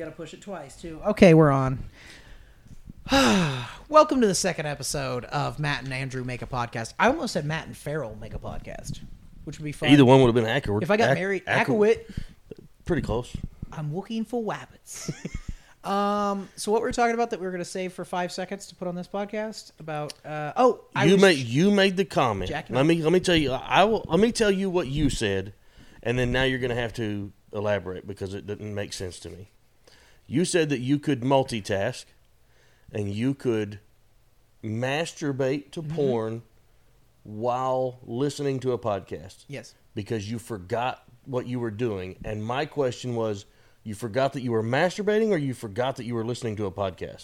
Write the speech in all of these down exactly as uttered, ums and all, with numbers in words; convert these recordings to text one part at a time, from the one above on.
got to push it twice, too. Okay, we're on. Welcome to the second episode of Matt and Andrew Make a Podcast. I almost said Matt and Farrell Make a Podcast, which would be fun. Either one would have been accurate. If I got Ac- married, accurate. Akawit. Pretty close. I'm looking for wabbits. um, so what we were talking about that we were going to save for five seconds to put on this podcast about? Uh, oh, I you was, made you made the comment. Jacking Let up. me let me tell you. I will. Let me tell you what you said, and then now you're going to have to elaborate because it didn't make sense to me. You said that you could multitask, and you could masturbate to Mm-hmm. porn while listening to a podcast. Yes. Because you forgot what you were doing. And my question was, you forgot that you were masturbating or you forgot that you were listening to a podcast?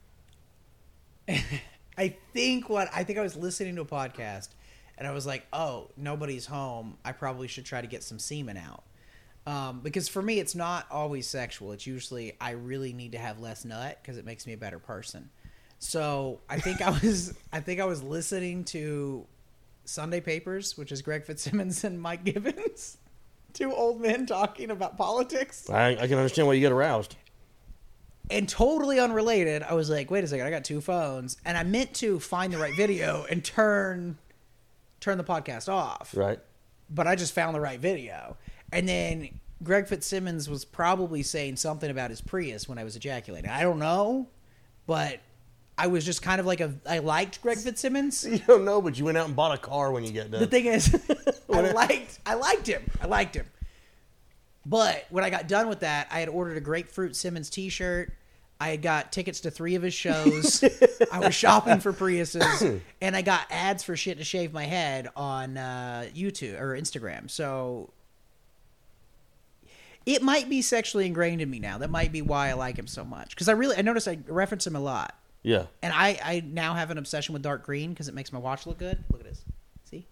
I think what I think I was listening to a podcast, and I was like, "Oh, nobody's home. I probably should try to get some semen out." Um, because for me, it's not always sexual. It's usually I really need to have less nut because it makes me a better person. So I think I was I think I was listening to Sunday Papers, which is Greg Fitzsimmons and Mike Gibbons, two old men talking about politics. I, I can understand why you get aroused. And totally unrelated, I was like, wait a second, I got two phones. And I meant to find the right video and turn turn the podcast off. Right. But I just found the right video. And then Greg Fitzsimmons was probably saying something about his Prius when I was ejaculating. I don't know, but I was just kind of like a... I liked Greg Fitzsimmons. You don't know, but you went out and bought a car when you get done. The thing is, I liked I liked him. I liked him. But when I got done with that, I had ordered a Grapefruit Simmons t-shirt. I had got tickets to three of his shows. I was shopping for Priuses. And I got ads for shit to shave my head on uh, YouTube or Instagram. So it might be sexually ingrained in me now. That might be why I like him so much. Because I really, I noticed I reference him a lot. Yeah. And I, I now have an obsession with dark green because it makes my watch look good. Look at this. See?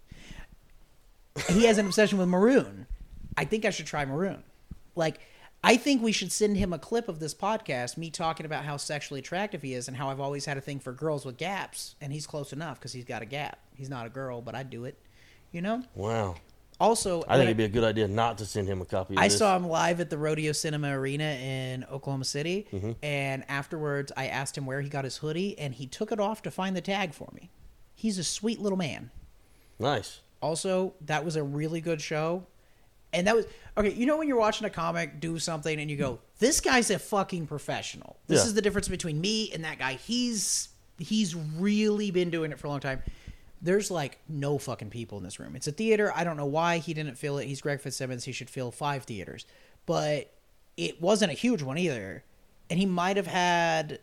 He has an obsession with maroon. I think I should try maroon. Like, I think we should send him a clip of this podcast, me talking about how sexually attractive he is and how I've always had a thing for girls with gaps. And he's close enough because he's got a gap. He's not a girl, but I'd do it. You know? Wow. Also, I think it'd be a good idea not to send him a copy of I this. saw him live at the Rodeo Cinema Arena in Oklahoma City, Mm-hmm. and afterwards I asked him where he got his hoodie, and he took it off to find the tag for me. He's a sweet little man. Nice. Also, that was a really good show. And that was... Okay, you know when you're watching a comic do something and you go, this guy's a fucking professional. This Yeah. is the difference between me and that guy. He's He's really been doing it for a long time. There's like no fucking people in this room. It's a theater. I don't know why he didn't fill it. He's Greg Fitzsimmons. He should fill five theaters. But it wasn't a huge one either. And he might have had,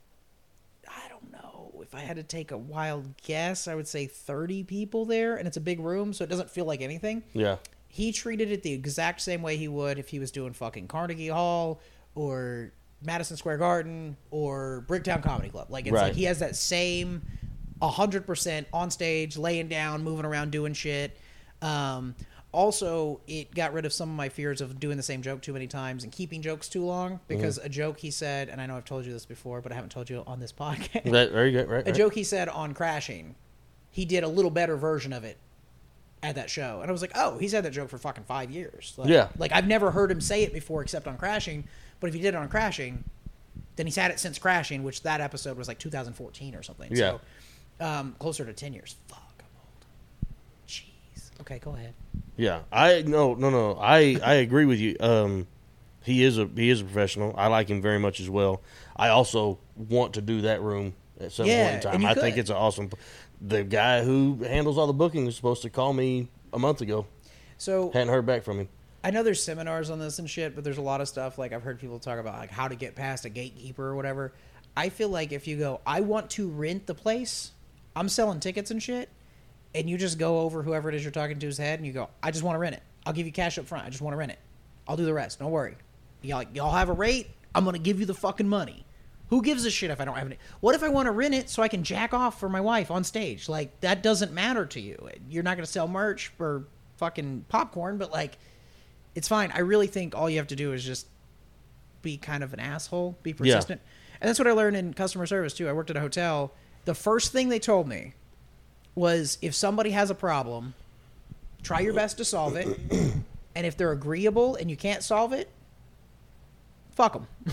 I don't know, if I had to take a wild guess, I would say thirty people there. And it's a big room, so it doesn't feel like anything. Yeah. He treated it the exact same way he would if he was doing fucking Carnegie Hall or Madison Square Garden or Bricktown Comedy Club. Like, it's Right. like he has that same one hundred percent on stage, laying down, moving around, doing shit. Um, also, it got rid of some of my fears of doing the same joke too many times and keeping jokes too long. Because Mm-hmm. a joke he said, and I know I've told you this before, but I haven't told you on this podcast. That, very good. Right. A right. joke he said on Crashing, he did a little better version of it at that show. And I was like, oh, he's had that joke for fucking five years. Like, Yeah. Like, I've never heard him say it before except on Crashing. But if he did it on Crashing, then he's had it since Crashing, which that episode was like two thousand fourteen or something. Yeah. So, um, closer to ten years. Fuck, I'm old. Jeez. Okay, go ahead. Yeah, I no no no. I, I agree with you. Um, he is a he is a professional. I like him very much as well. I also want to do that room at some Yeah, point in and time. you I think could. it's an awesome. The guy who handles all the booking was supposed to call me a month ago. So Hadn't heard back from him. I know there's seminars on this and shit, but there's a lot of stuff, like I've heard people talk about like how to get past a gatekeeper or whatever. I feel like if you go, I want to rent the place, I'm selling tickets and shit, and you just go over whoever it is you're talking to's head and you go, I just want to rent it. I'll give you cash up front. I just want to rent it. I'll do the rest. Don't worry. Y'all, y'all have a rate. I'm going to give you the fucking money. Who gives a shit if I don't have any? What if I want to rent it so I can jack off for my wife on stage? Like, that doesn't matter to you. You're not going to sell merch or fucking popcorn, but like, it's fine. I really think all you have to do is just be kind of an asshole, be persistent. Yeah. And that's what I learned in customer service too. I worked at a hotel. The first thing they told me was if somebody has a problem, try your best to solve it. And if they're agreeable and you can't solve it, fuck them.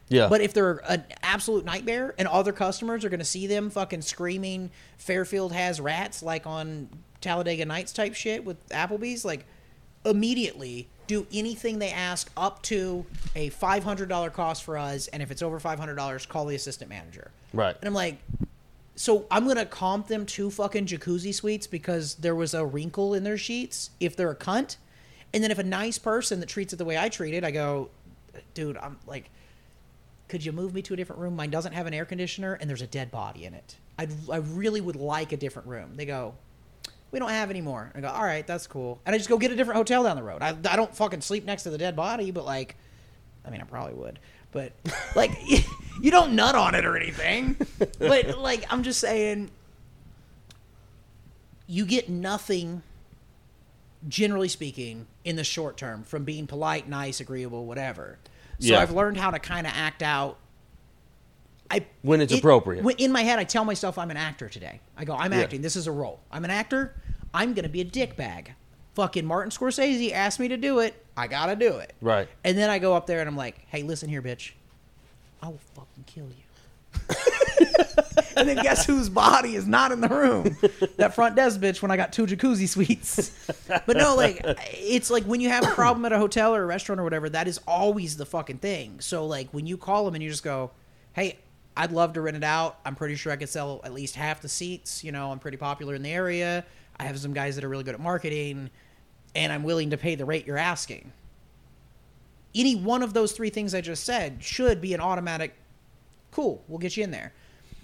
Yeah. But if they're an absolute nightmare and all their customers are going to see them fucking screaming Fairfield has rats like on Talladega Nights type shit with Applebee's, like immediately do anything they ask up to a five hundred dollars cost for us. And if it's over five hundred dollars, call the assistant manager. Right. And I'm like, so I'm going to comp them two fucking jacuzzi suites because there was a wrinkle in their sheets if they're a cunt. And then if a nice person that treats it the way I treat it, I go, dude, I'm like, could you move me to a different room? Mine doesn't have an air conditioner and there's a dead body in it. I'd, I really would like a different room. They go, we don't have any more. I go, all right, that's cool. And I just go get a different hotel down the road. I, I don't fucking sleep next to the dead body, but like, I mean, I probably would. But like, you don't nut on it or anything. But like, I'm just saying, you get nothing, generally speaking, in the short term from being polite, nice, agreeable, whatever. So Yeah. I've learned how to kind of act out. I When it's it- appropriate. when- in my head, I tell myself I'm an actor today. I go, I'm Yeah. acting. This is a role. I'm an actor. I'm going to be a dickbag. Fucking Martin Scorsese asked me to do it. I got to do it. Right. And then I go up there and I'm like, hey, listen here, bitch. I will fucking kill you. And then guess whose body is not in the room? That front desk bitch when I got two jacuzzi suites. But no, like, it's like when you have a problem at a hotel or a restaurant or whatever, that is always the fucking thing. So, like, when you call them and you just go, hey, I'd love to rent it out. I'm pretty sure I could sell at least half the seats. You know, I'm pretty popular in the area. I have some guys that are really good at marketing, and I'm willing to pay the rate you're asking. Any one of those three things I just said should be an automatic, cool, we'll get you in there.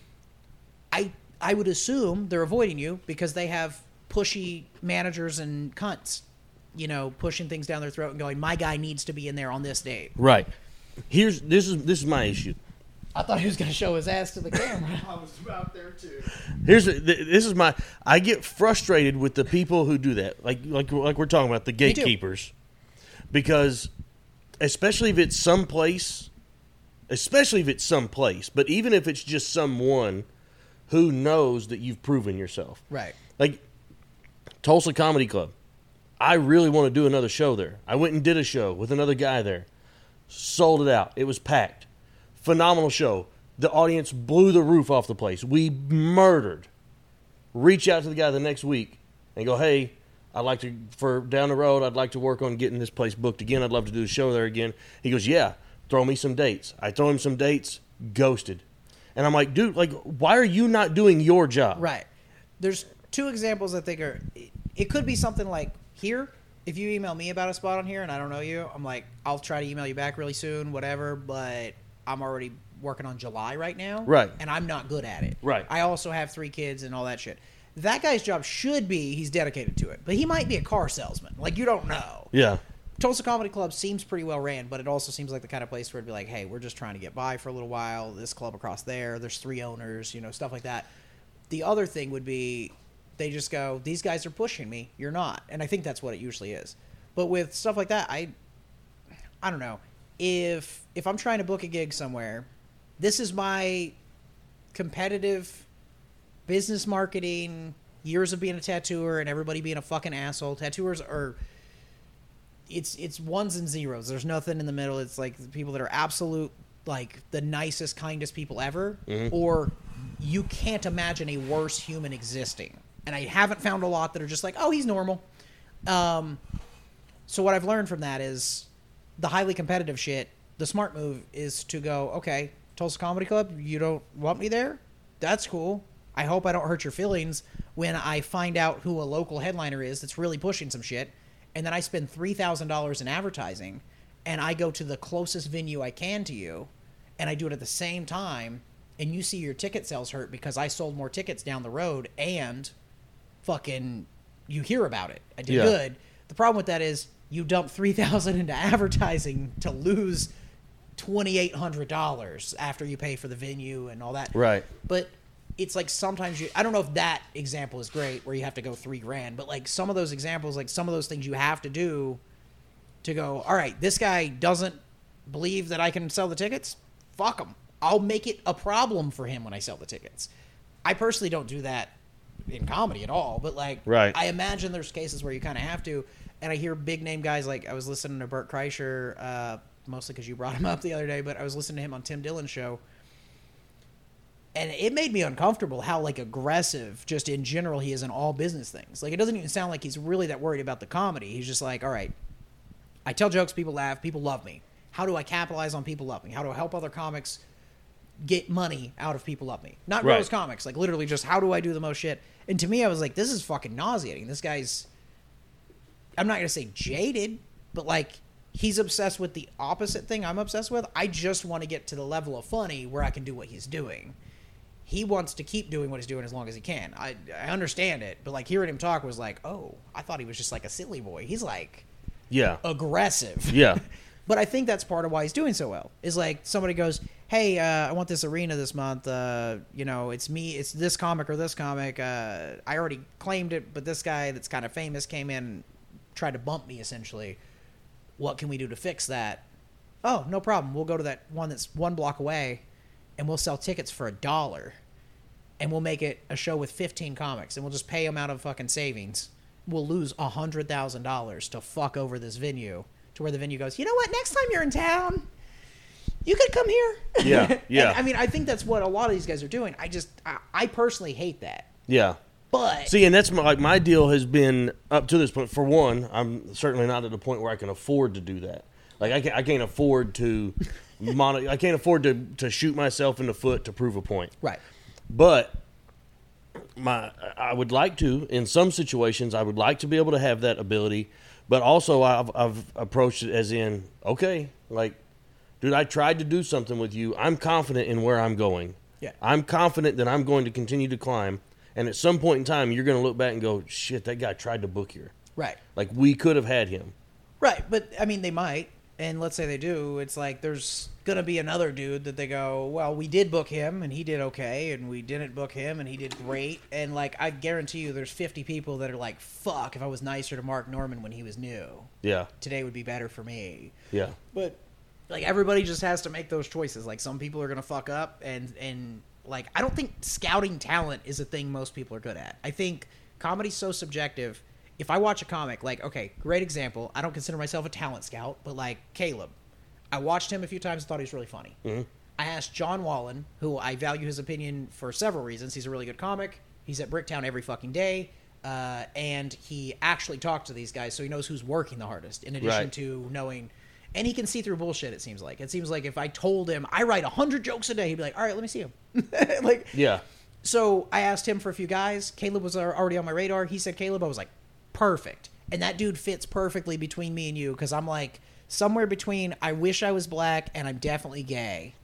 I I would assume they're avoiding you because they have pushy managers and cunts, you know, pushing things down their throat and going, my guy needs to be in there on this date. Right. Here's this is this is my issue. I thought he was going to show his ass to the camera. I was about there too. Here's th- this is my. I get frustrated with the people who do that, like like like we're talking about the Me too. gatekeepers, because especially if it's someplace, especially if it's someplace, but even if it's just someone who knows that you've proven yourself, Right. like Tulsa Comedy Club. I really want to do another show there. I went and did a show with another guy there, sold it out. It was packed. Phenomenal show. The audience blew the roof off the place. We murdered. Reach out to the guy the next week and go, hey, I'd like to, for down the road, I'd like to work on getting this place booked again. I'd love to do a show there again. He goes, yeah, throw me some dates. I throw him some dates, ghosted. And I'm like, dude, like, why are you not doing your job? Right. There's two examples I think are, it could be something like here, if you email me about a spot on here and I don't know you, I'm like, I'll try to email you back really soon, whatever, but I'm already working on July right now. Right. And I'm not good at it. Right. I also have three kids and all that shit. That guy's job should be he's dedicated to it, but he might be a car salesman. Like, you don't know. Yeah. Tulsa Comedy Club seems pretty well ran, but it also seems like the kind of place where it'd be like, hey, we're just trying to get by for a little while. This club across there, there's three owners, you know, stuff like that. The other thing would be they just go, these guys are pushing me. You're not. And I think that's what it usually is. But with stuff like that, I I don't know. If if I'm trying to book a gig somewhere, this is my competitive business marketing, years of being a tattooer and everybody being a fucking asshole. Tattooers are... It's it's ones and zeros. There's nothing in the middle. It's like the people that are absolute, like, the nicest, kindest people ever, Mhm. or you can't imagine a worse human existing. And I haven't found a lot that are just like, oh, he's normal. Um, so what I've learned from that is the highly competitive shit, the smart move is to go, okay, Tulsa Comedy Club, you don't want me there? That's cool. I hope I don't hurt your feelings when I find out who a local headliner is that's really pushing some shit. And then I spend three thousand dollars in advertising, and I go to the closest venue I can to you, and I do it at the same time, and you see your ticket sales hurt because I sold more tickets down the road, and fucking you hear about it. I did Yeah. good. The problem with that is you dump three thousand dollars into advertising to lose twenty-eight hundred dollars after you pay for the venue and all that. Right. But it's like sometimes you, I don't know if that example is great where you have to go three grand, but like some of those examples, like some of those things you have to do to go, all right, this guy doesn't believe that I can sell the tickets. Fuck him. I'll make it a problem for him when I sell the tickets. I personally don't do that in comedy at all, but like, Right. I imagine there's cases where you kind of have to. And I hear big name guys, like I was listening to Bert Kreischer, uh, mostly because you brought him up the other day, but I was listening to him on Tim Dillon's show. And it made me uncomfortable how, like, aggressive, just in general, he is in all business things. Like, it doesn't even sound like he's really that worried about the comedy. He's just like, all right, I tell jokes, people laugh, people love me. How do I capitalize on people loving me? How do I help other comics get money out of people love me? Not Right. gross comics. Like, literally just how do I do the most shit? And to me, I was like, this is fucking nauseating. This guy's, I'm not going to say jaded, but, like, he's obsessed with the opposite thing I'm obsessed with. I just want to get to the level of funny where I can do what he's doing. He wants to keep doing what he's doing as long as he can. I I understand it, but like hearing him talk was like, oh, I thought he was just like a silly boy. He's like Yeah. aggressive. Yeah. But I think that's part of why he's doing so well. Is like somebody goes, hey, uh, I want this arena this month. Uh, you know, it's me, it's this comic or this comic. Uh, I already claimed it, but this guy that's kind of famous came in, tried to bump me essentially. What can we do to fix that? Oh, no problem. We'll go to that one that's one block away, and we'll sell tickets for a dollar, and we'll make it a show with fifteen comics, and we'll just pay them out of fucking savings. We'll lose a hundred thousand dollars to fuck over this venue, to where the venue goes, you know what? Next time you're in town, you could come here. Yeah, yeah. And, I mean, I think that's what a lot of these guys are doing. I just, I, I personally hate that. Yeah. But See, and that's my, like my deal has been up to this point. For one, I'm certainly not at the point where I can afford to do that. Like I can't, I can't afford to, mono, I can't afford to to shoot myself in the foot to prove a point. right, But my, I would like to, in some situations, I would like to be able to have that ability. But also, I've I've approached it as in, okay, like, dude, I tried to do something with you. I'm confident in where I'm going. Yeah. I'm confident that I'm going to continue to climb. And at some point in time, you're going to look back and go, shit, that guy tried to book here. right. Like, we could have had him. Right, but I mean, they might, and let's say they do. It's like there's gonna be another dude that they go, well, we did book him and he did okay, and we didn't book him and he did great, and like I guarantee you, there's fifty people that are like, fuck, if I was nicer to Mark Norman when he was new, Yeah. today would be better for me. Yeah. But like everybody just has to make those choices. Like some people are gonna fuck up, and and like I don't think scouting talent is a thing most people are good at. I think comedy's so subjective. If I watch a comic, like, okay, great example. I don't consider myself a talent scout, but like Caleb, I watched him a few times and thought he was really funny. Mm-hmm. I asked John Wallen, who I value his opinion for several reasons. He's a really good comic. He's at Bricktown every fucking day. Uh, and he actually talked to these guys, so he knows who's working the hardest, in addition Right. to knowing... And he can see through bullshit, it seems like. It seems like if I told him, I write one hundred jokes a day, he'd be like, all right, let me see him. like, Yeah. So I asked him for a few guys. Caleb was already on my radar. He said Caleb. I was like, perfect. And that dude fits perfectly between me and you, because I'm like somewhere between I wish I was black and I'm definitely gay.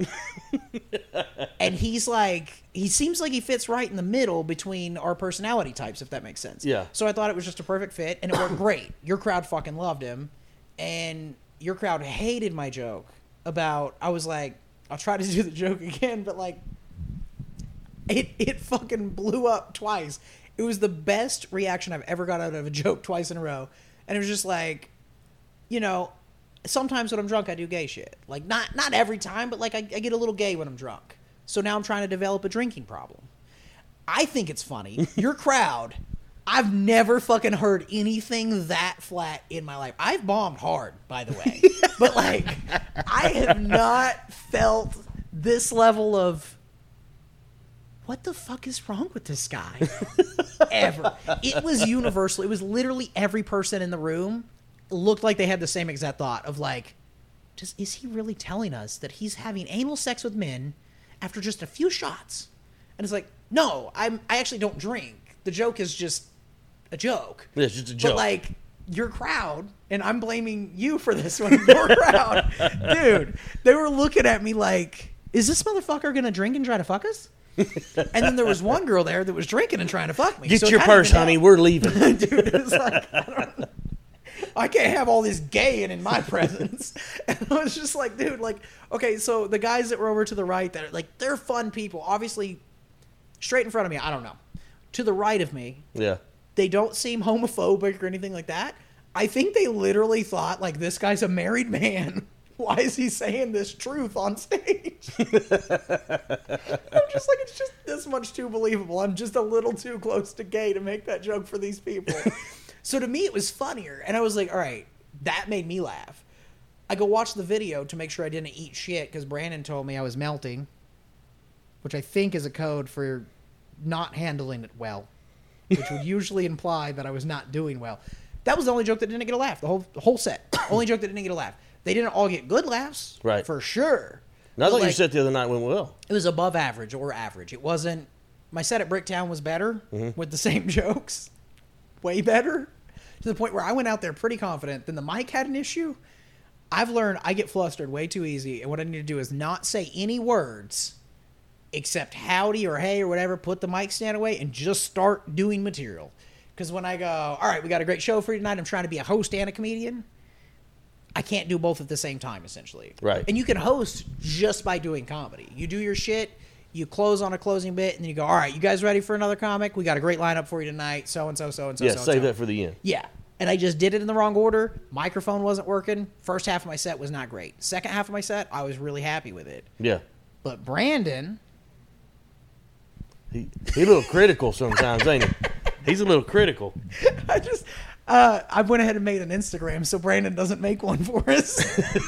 And he's like, he seems like he fits right in the middle between our personality types, if that makes sense. Yeah. So I thought it was just a perfect fit, and it worked great. Your crowd fucking loved him, and your crowd hated my joke about, I was like, I'll try to do the joke again, but like, it it fucking blew up twice. It was the best reaction I've ever got out of a joke twice in a row. And it was just like, you know, sometimes when I'm drunk, I do gay shit. Like, not not every time, but like I, I get a little gay when I'm drunk. So now I'm trying to develop a drinking problem. I think it's funny. Your crowd, I've never fucking heard anything that flat in my life. I've bombed hard, by the way. But like, I have not felt this level of, what the fuck is wrong with this guy? Ever. It was universal. It was literally every person in the room looked like they had the same exact thought of like, just, is he really telling us that he's having anal sex with men after just a few shots? And it's like, no, I'm, I actually don't drink. The joke is just a joke. Yeah, it's just a joke. But like, your crowd, and I'm blaming you for this one, your crowd, dude, they were looking at me like, is this motherfucker going to drink and try to fuck us? And then there was one girl there that was drinking and trying to fuck me. Get so your purse, honey. We're leaving. Dude, it's like, I, don't, I can't have all this gay in, in my presence. And I was just like, dude, like, okay, so the guys that were over to the right, that are, like, they're fun people. Obviously, straight in front of me, I don't know. To the right of me, Yeah. they don't seem homophobic or anything like that. I think they literally thought, like, this guy's a married man. Why is he saying this truth on stage? I'm just like, it's just this much too believable. I'm just a little too close to gay to make that joke for these people. So to me, it was funnier. And I was like, all right, that made me laugh. I go watch the video to make sure I didn't eat shit because Brandon told me I was melting, which I think is a code for not handling it well, which would usually imply that I was not doing well. That was the only joke that didn't get a laugh. The whole the whole set, only joke that didn't get a laugh. They didn't all get good laughs, Right. For sure. Now, I thought like, your set the other night went well. It was above average or average. It wasn't. My set at Bricktown was better Mm-hmm. with the same jokes, way better, to the point where I went out there pretty confident. Then the mic had an issue. I've learned I get flustered way too easy, and what I need to do is not say any words except howdy or hey or whatever. Put the mic stand away and just start doing material. Because when I go, all right, we got a great show for you tonight. I'm trying to be a host and a comedian. I can't do both at the same time, essentially. Right. And you can host just by doing comedy. You do your shit, you close on a closing bit, and then you go, all right, you guys ready for another comic? We got a great lineup for you tonight. So-and-so, so-and-so, Yeah, so-and-so. save that for the end. Yeah. And I just did it in the wrong order. Microphone wasn't working. First half of my set was not great. Second half of my set, I was really happy with it. Yeah. But Brandon... He, he a little critical sometimes, ain't he? He's a little critical. I just... Uh, I went ahead and made an Instagram so Brandon doesn't make one for us.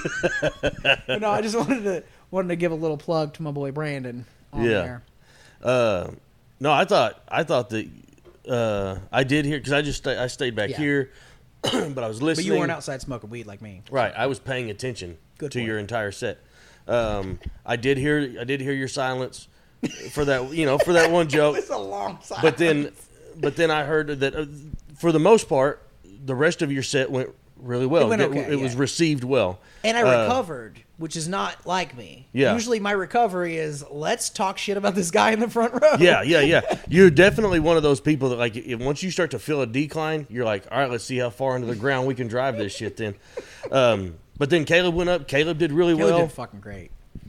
But no, I just wanted to wanted to give a little plug to my boy Brandon on Yeah. there. Uh, no, I thought I thought that uh, I did hear because I just sta- I stayed back Yeah. here, but I was But listening. you weren't outside smoking weed like me. Right, I was paying attention Good to point. your entire set. Um, I did hear I did hear your silence for that you know for that one joke. It's a long silence. But then, but then I heard that uh, for the most part, the rest of your set went really well. It went It- okay, it was yeah. received well. And I Uh, recovered, which is not like me. Yeah. Usually my recovery is, let's talk shit about this guy in the front row. Yeah, yeah, yeah. You're definitely one of those people that, like, if, once you start to feel a decline, you're like, all right, let's see how far into the ground we can drive this shit then. Um, but then Caleb went up. Caleb did really Caleb well. did fucking great.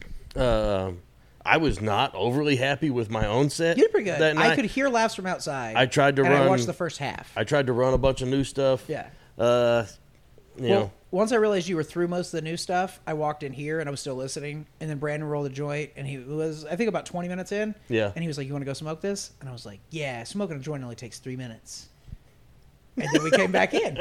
Um, I was not overly happy with my own set. You did pretty good. that I night. could hear laughs from outside. I tried to and run- I watched the first half. I tried to run a bunch of new stuff. yeah. Uh, you Well, know, once I realized you were through most of the new stuff, I walked in here and I was still listening. And then Brandon rolled a joint, and he was, I think, about twenty minutes in. Yeah. And he was like, "You want to go smoke this?" And I was like, "Yeah, smoking a joint only takes three minutes." And then we came back in.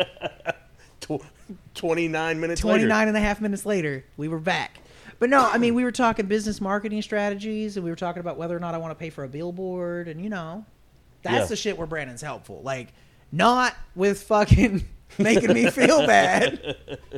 tw- twenty-nine minutes later. twenty-nine and a half minutes later, we were back. But no, I mean, we were talking business marketing strategies, and we were talking about whether or not I want to pay for a billboard, and, you know, that's Yeah. the shit where Brandon's helpful. Like, not with fucking making me feel bad.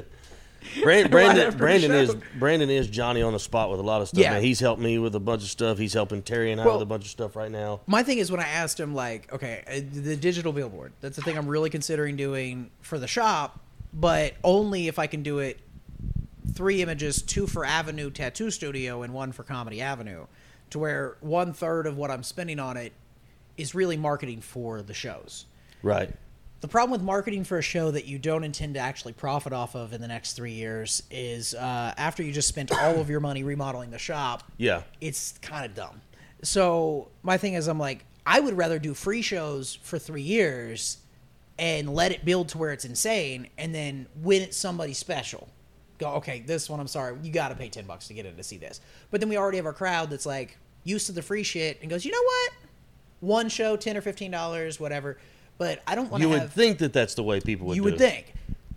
Brand, Right Brandon, after the Brandon show. is Brandon is Johnny on the spot with a lot of stuff. Yeah. Man. He's helped me with a bunch of stuff. He's helping Terry and I Well- with a bunch of stuff right now. My thing is when I asked him, like, okay, uh, the digital billboard, that's the thing I'm really considering doing for the shop, but only if I can do it three images, two for Avenue Tattoo Studio and one for Comedy Avenue, to where one third of what I'm spending on it is really marketing for the shows. Right. The problem with marketing for a show that you don't intend to actually profit off of in the next three years is uh, after you just spent all of your money remodeling the shop, Yeah. it's kind of dumb. So my thing is, I'm like, I would rather do free shows for three years and let it build to where it's insane, and then when it's somebody special, go, okay, this one, I'm sorry, you got to pay ten bucks to get in to see this. But then we already have our crowd that's like used to the free shit and goes, you know what? One show, ten or fifteen dollars, whatever. But I don't want to You have. would think that that's the way people would You do would it. think.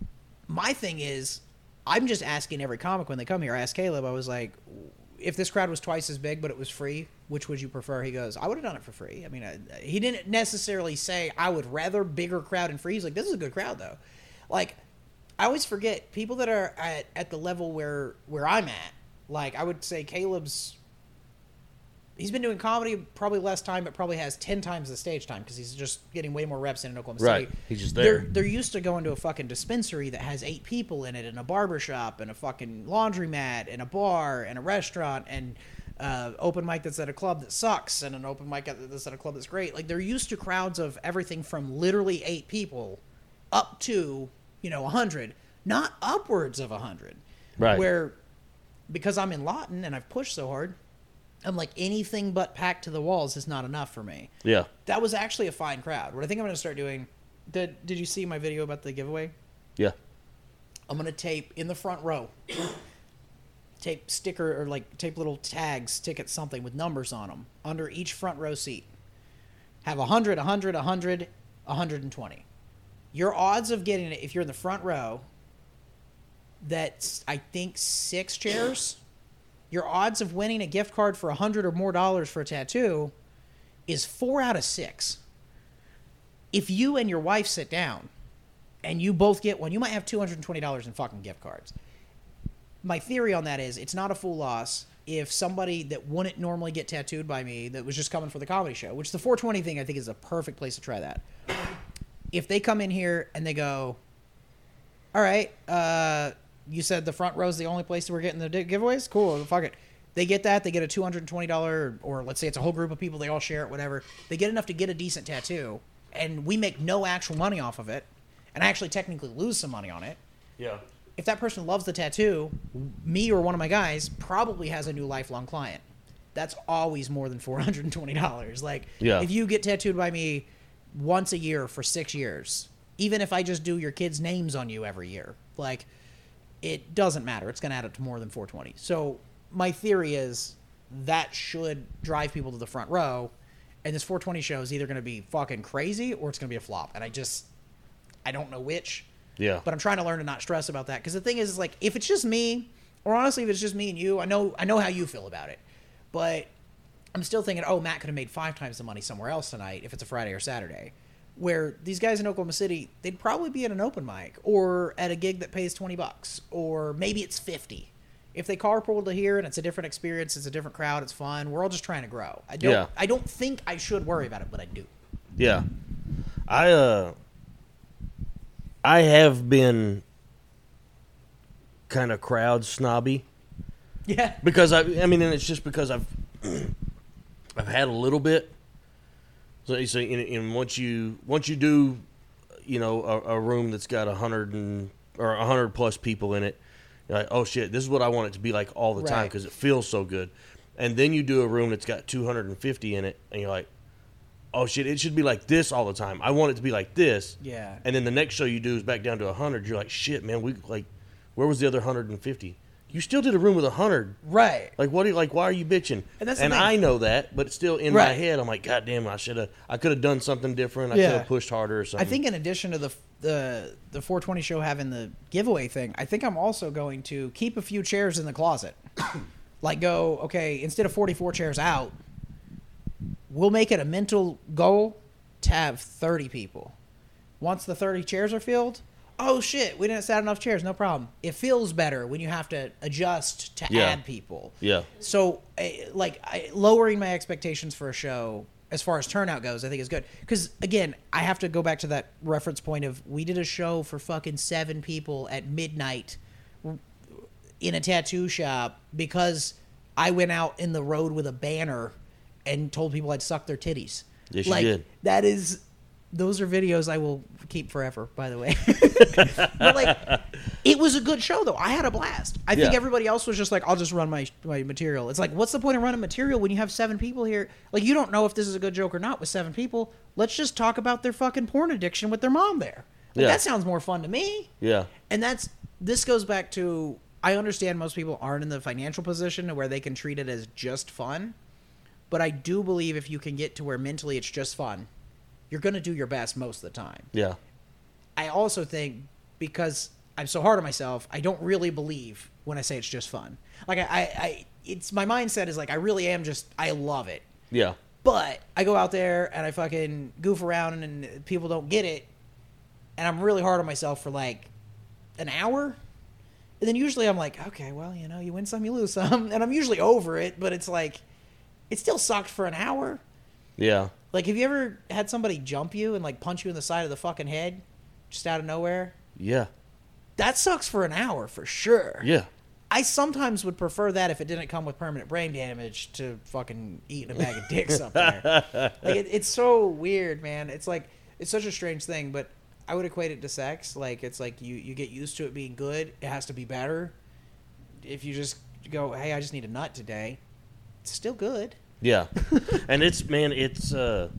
My thing is, I'm just asking every comic when they come here. I asked Caleb, I was like, if this crowd was twice as big but it was free, which would you prefer? He goes, I would have done it for free. I mean, I, he didn't necessarily say I would rather bigger crowd and free. He's like, this is a good crowd though. Like, I always forget people that are at, at the level where where I'm at. Like, I would say Caleb's. He's been doing comedy probably less time, but probably has ten times the stage time because he's just getting way more reps in Oklahoma Right. City. He's just They're, there. they're used to going to a fucking dispensary that has eight people in it, and a barber shop, and a fucking laundromat, and a bar, and a restaurant, and uh, open mic that's at a club that sucks, and an open mic that's at a club that's great. Like, they're used to crowds of everything from literally eight people up to, you know, a hundred, not upwards of a hundred. Right. Where, because I'm in Lawton and I've pushed so hard, I'm like, anything but packed to the walls is not enough for me. Yeah. That was actually a fine crowd. What I think I'm going to start doing, did, did you see my video about the giveaway? Yeah. I'm going to tape in the front row, tape sticker or like tape little tags, tickets, something with numbers on them under each front row seat. Have one hundred, one hundred, one hundred, one hundred twenty. Your odds of getting it, if you're in the front row, that's, I think, six chairs, your odds of winning a gift card for a hundred or more dollars for a tattoo is four out of six. If you and your wife sit down and you both get one, you might have two hundred twenty dollars in fucking gift cards. My theory on that is it's not a full loss if somebody that wouldn't normally get tattooed by me that was just coming for the comedy show, which the four twenty thing I think is a perfect place to try that. If they come in here and they go, all right, uh, you said the front row is the only place that we're getting the giveaways? Cool, fuck it. They get that, they get a two hundred twenty dollars, or, or let's say it's a whole group of people, they all share it, whatever. They get enough to get a decent tattoo, and we make no actual money off of it, and I actually technically lose some money on it. Yeah. If that person loves the tattoo, me or one of my guys probably has a new lifelong client. That's always more than four hundred twenty dollars. Like, yeah. If you get tattooed by me once a year for six years, even if I just do your kids' names on you every year, like, it doesn't matter. It's going to add up to more than four hundred twenty. So my theory is that should drive people to the front row, and this four hundred twenty show is either going to be fucking crazy or it's going to be a flop. And I just, I don't know which. Yeah. But I'm trying to learn to not stress about that. Because the thing is, is, like, if it's just me, or honestly, if it's just me and you, I know I know how you feel about it. But I'm still thinking, oh, Matt could have made five times the money somewhere else tonight if it's a Friday or Saturday. Where these guys in Oklahoma City, they'd probably be at an open mic or at a gig that pays twenty bucks, or maybe it's fifty. If they carpool to here and it's a different experience, it's a different crowd, it's fun. We're all just trying to grow. I don't. Yeah. I don't think I should worry about it, but I do. Yeah, I uh, I have been kind of crowd snobby. Yeah. Because I, I mean, and it's just because I've, I've had a little bit. So you say, and, and once you once you do, you know, a, a room that's got a hundred and or a hundred plus people in it, you're like, oh shit, this is what I want it to be like all the time Right. because it feels so good. And then you do a room that's got two hundred fifty in it, and you're like, oh shit, it should be like this all the time. I want it to be like this. Yeah. And then the next show you do is back down to a hundred. You're like, shit, man, we like, where was the other hundred and fifty? You still did a room with a hundred. Right. Like, what? Are you, like, why are you bitching? And that's the and thing. I know that, but it's still in my Right. head. I'm like, God damn, I should have. I could have done something different. I Yeah. could have pushed harder or something. I think in addition to the the the four twenty show having the giveaway thing, I think I'm also going to keep a few chairs in the closet. Like, go, okay, instead of forty-four chairs out, we'll make it a mental goal to have thirty people. Once the thirty chairs are filled, oh shit, we didn't set enough chairs, no problem. It feels better when you have to adjust to Yeah. add people. Yeah. So, eh, like, I, lowering my expectations for a show as far as turnout goes, I think is good. Because, again, I have to go back to that reference point of we did a show for fucking seven people at midnight in a tattoo shop because I went out in the road with a banner and told people I'd suck their titties. Yes, you like, did. That is... Those are videos I will keep forever, by the way. But, like, it was a good show, though. I had a blast. I think Yeah. everybody else was just like, I'll just run my my material. It's like, what's the point of running material when you have seven people here? Like, you don't know if this is a good joke or not with seven people. Let's just talk about their fucking porn addiction with their mom there. Like, Yeah. that sounds more fun to me. Yeah. And that's this goes back to, I understand most people aren't in the financial position where they can treat it as just fun. But I do believe if you can get to where mentally it's just fun, you're going to do your best most of the time. Yeah. I also think because I'm so hard on myself, I don't really believe when I say it's just fun. Like, I, I, I it's my mindset is like, I really am just, I love it. Yeah. But I go out there and I fucking goof around and people don't get it. And I'm really hard on myself for like an hour. And then usually I'm like, okay, well, you know, you win some, you lose some. And I'm usually over it, but it's like, it still sucked for an hour. Yeah. Like, have you ever had somebody jump you and, like, punch you in the side of the fucking head just out of nowhere? Yeah. That sucks for an hour, for sure. Yeah. I sometimes would prefer that if it didn't come with permanent brain damage to fucking eating a bag of dicks up there. Like, it, it's so weird, man. It's like, it's such a strange thing, but I would equate it to sex. Like, it's like you, you get used to it being good. It has to be better. If you just go, hey, I just need a nut today, it's still good. Yeah. And it's, man, it's, uh,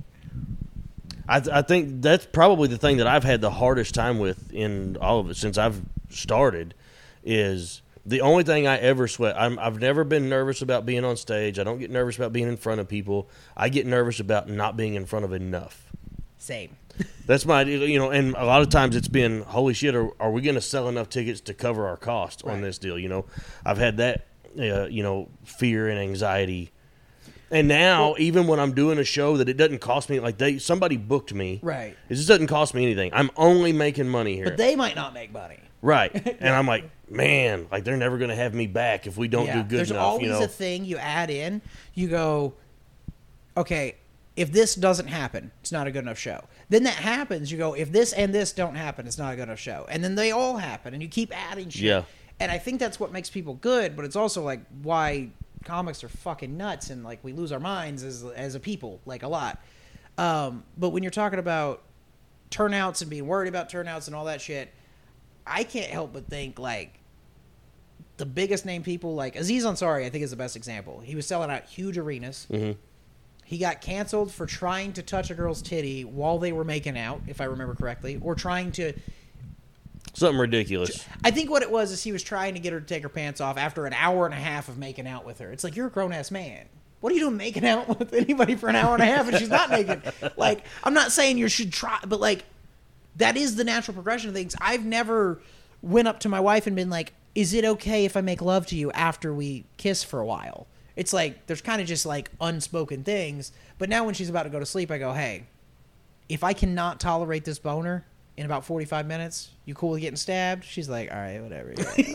I, th- I think that's probably the thing that I've had the hardest time with in all of it since I've started is the only thing I ever sweat. I'm, I've never been nervous about being on stage. I don't get nervous about being in front of people. I get nervous about not being in front of enough. Same. That's my, you know, and a lot of times it's been, holy shit, are, are we going to sell enough tickets to cover our cost Right. on this deal? You know, I've had that, uh, you know, fear and anxiety. And now, Well- even when I'm doing a show that it doesn't cost me, like they somebody booked me. Right. It just doesn't cost me anything. I'm only making money here. But they might not make money. Right. And I'm like, man, like they're never going to have me back if we don't Yeah. do good There's enough, always you know. a thing you add in. You go, okay, if this doesn't happen, it's not a good enough show. Then that happens. You go, if this and this don't happen, it's not a good enough show. And then they all happen, and you keep adding shit. Yeah. And I think that's what makes people good, but it's also like why comics are fucking nuts and like we lose our minds as as a people, like a lot. Um, but when you're talking about turnouts and being worried about turnouts and all that shit, I can't help but think like the biggest name people like Aziz Ansari, I think is the best example. He was selling out huge arenas. Mm-hmm. He got canceled for trying to touch a girl's titty while they were making out, if I remember correctly, or trying to. Something ridiculous. I think what it was is he was trying to get her to take her pants off after an hour and a half of making out with her. It's like, you're a grown ass man. What are you doing making out with anybody for an hour and a half and she's not naked? Like, I'm not saying you should try, but like, that is the natural progression of things. I've never went up to my wife and been like, is it okay if I make love to you after we kiss for a while? It's like, there's kind of just like unspoken things. But now when she's about to go to sleep, I go, hey, if I cannot tolerate this boner in about forty-five minutes, you cool with getting stabbed? She's like, all right, whatever.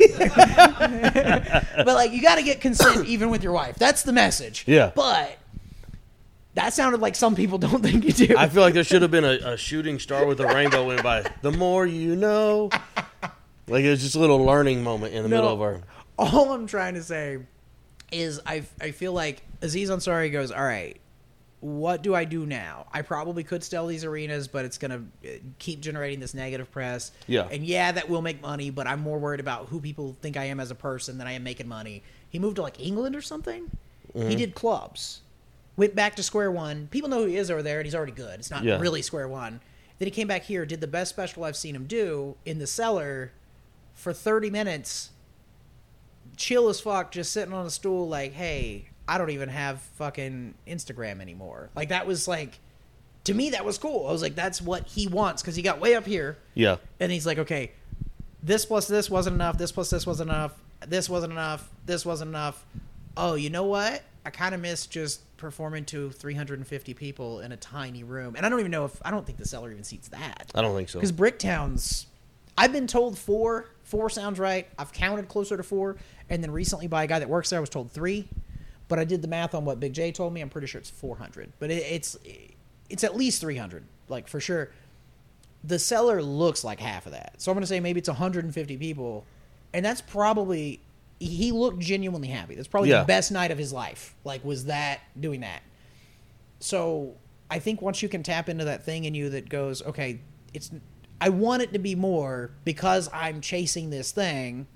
But like, you got to get consent even with your wife. That's the message. Yeah. But that sounded like some people don't think you do. I feel like there should have been a, a shooting star with a rainbow went by. The more you know. Like it was just a little learning moment in the No. middle of our. All I'm trying to say is I I feel like Aziz Ansari goes, all right, what do I do now? I probably could sell these arenas, but it's going to keep generating this negative press. Yeah. And yeah, that will make money, but I'm more worried about who people think I am as a person than I am making money. He moved to like England or something. Mm-hmm. He did clubs. Went back to square one. People know who he is over there, and he's already good. It's not Yeah. really square one. Then he came back here, did the best special I've seen him do in the cellar for thirty minutes, chill as fuck, just sitting on a stool like, hey, I don't even have fucking Instagram anymore. Like, that was like, to me, that was cool. I was like, that's what he wants, because he got way up here, Yeah. and he's like, okay, this plus this wasn't enough, this plus this wasn't enough, this wasn't enough, this wasn't enough. Oh, you know what? I kind of miss just performing to three hundred fifty people in a tiny room. And I don't even know if, I don't think the cellar even seats that. I don't think so. Because Bricktown's, I've been told four. Four sounds right. I've counted closer to four. And then recently by a guy that works there, I was told three. But I did the math on what Big J told me. I'm pretty sure it's four hundred. But it, it's it's at least three hundred, like for sure. The cellar looks like half of that. So I'm going to say maybe it's one hundred fifty people. And that's probably, he looked genuinely happy. That's probably Yeah. the best night of his life. Like, was that, doing that. So I think once you can tap into that thing in you that goes, okay, it's, I want it to be more because I'm chasing this thing.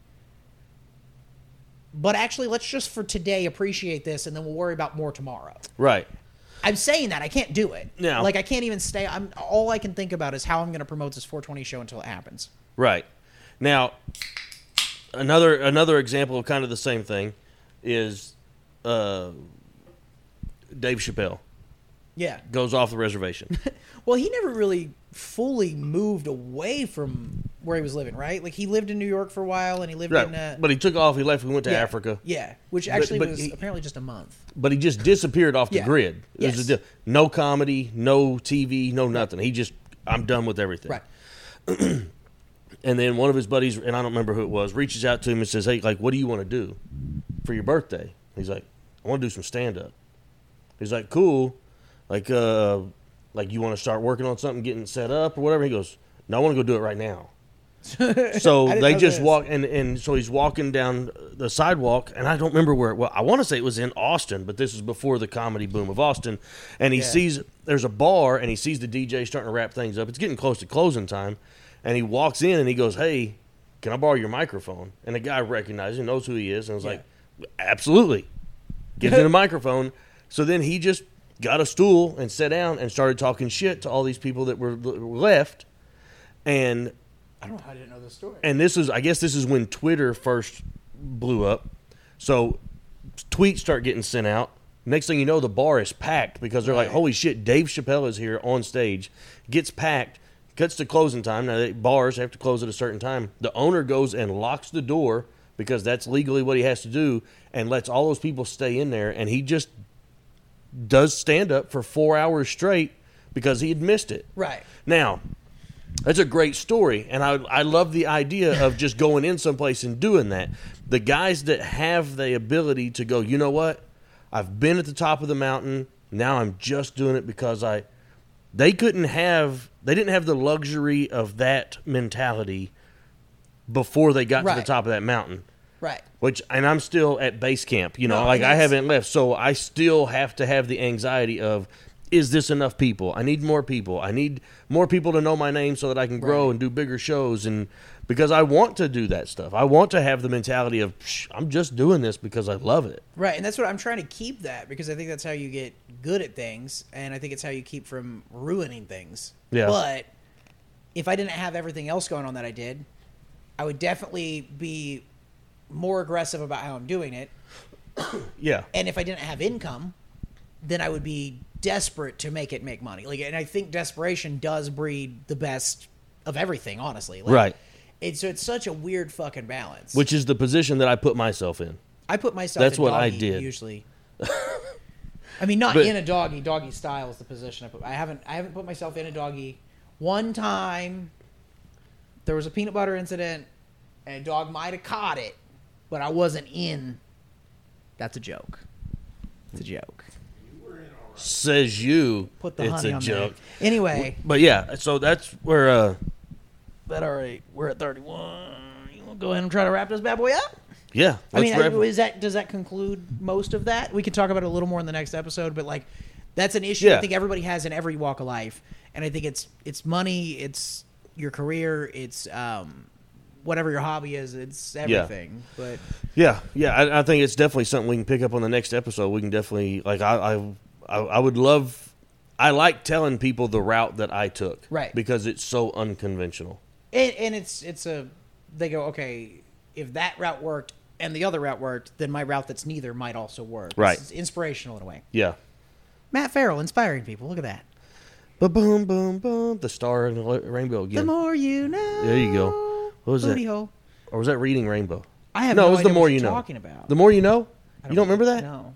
But actually, let's just for today appreciate this, and then we'll worry about more tomorrow. Right. I'm saying that I can't do it. No. Like I can't even stay. I'm all I can think about is how I'm going to promote this four twenty show until it happens. Right. Now, another another example of kind of the same thing is uh, Dave Chappelle Yeah. goes off the reservation. Well, he never really fully moved away from where he was living, right? Like he lived in New York for a while, and he lived Right. in. Uh, But he took off. He left. We went to yeah, Africa. Yeah, which actually but was he- apparently just a month. But he just disappeared off the Yeah. grid. It was Yes. a deal. No comedy, no T V, no nothing. He just, I'm done with everything. Right. And then one of his buddies, and I don't remember who it was, reaches out to him and says, hey, like, what do you want to do for your birthday? He's like, I want to do some stand-up. He's like, cool. Like, uh, like you want to start working on something, getting set up or whatever? He goes, no, I want to go do it right now. So I didn't they know just this. walk, and, and so he's walking down the sidewalk, and I don't remember where. Well, I want to say it was in Austin, but this is before the comedy boom of Austin. And he Yeah. sees there's a bar, and he sees the D J starting to wrap things up. It's getting close to closing time, and he walks in and he goes, "Hey, can I borrow your microphone?" And the guy recognizes him, knows who he is, and was Yeah. like, "Absolutely." Gives him a microphone. So then he just got a stool and sat down and started talking shit to all these people that were were left, and. I don't know how I didn't know this story. And this is, I guess, this is when Twitter first blew up. So tweets start getting sent out Next thing you know, the bar is packed because they're like, Right. holy shit, Dave Chappelle is here on stage. Gets packed, cuts to closing time. Now, they, bars have to close at a certain time. The owner goes and locks the door because that's legally what he has to do and lets all those people stay in there. And he just does stand-up for four hours straight because he had missed it. Right. Now, that's a great story, and I I love the idea of just going in someplace and doing that. The guys that have the ability to go, you know what? I've been at the top of the mountain. Now I'm just doing it because I. They couldn't have. They didn't have the luxury of that mentality before they got to Right. the top of that mountain. Right. Which, and I'm still at base camp. You know, No, like and I it's- haven't left, so I still have to have the anxiety of. Is this enough people? I need more people. I need more people to know my name so that I can grow Right. and do bigger shows. And because I want to do that stuff, I want to have the mentality of Psh, I'm just doing this because I love it. Right, and that's what I'm trying to keep that because I think that's how you get good at things, and I think it's how you keep from ruining things. Yeah. But if I didn't have everything else going on that I did, I would definitely be more aggressive about how I'm doing it. Yeah, And if I didn't have income, then I would be desperate to make it make money. Like, and I think desperation does breed the best of everything. Honestly, like, right. It's so it's such a weird fucking balance. Which is the position that I put myself in. I put myself. That's in what I doggy, did. usually. I mean, not But- in a doggy. Doggy style is the position I put. I haven't. I haven't put myself in a doggy. One time, there was a peanut butter incident, and a dog might have caught it, but I wasn't in. That's a joke. It's a joke. Says you. Put the it's honey a on joke. there. Anyway, But yeah, so that's where. uh that all right. We're at thirty-one. You want to go ahead and try to wrap this bad boy up? Yeah, I mean, let's wrap- I- is that does that conclude most of that? We can talk about it a little more in the next episode, but like, that's an issue Yeah. I think everybody has in every walk of life, and I think it's it's money, it's your career, it's um, whatever your hobby is, it's everything. But Yeah, yeah, I, I think it's definitely something we can pick up on the next episode. We can definitely like I, I, I, I would love. I like telling people the route that I took, Right. Because it's so unconventional. and, and it's it's a they go, okay, if that route worked and the other route worked, then my route that's neither might also work. Right. It's inspirational in a way. Yeah. Matt Farrell inspiring people. Look at that. Ba boom boom boom. The star and the la- rainbow The again. more you know. There you go. What was Booty that? hole. Or was that reading Rainbow? I have no, no, it was idea the more what you you're know. talking about. The more you know. I You don't remember that? No.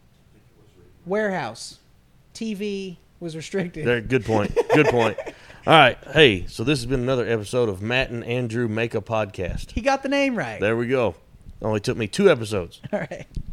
Warehouse. T V was restricted. There, good point. Good point. All right. Hey, so this has been another episode of Matt and Andrew Make a Podcast. He got the name right. There we go. Only took me two episodes. All right.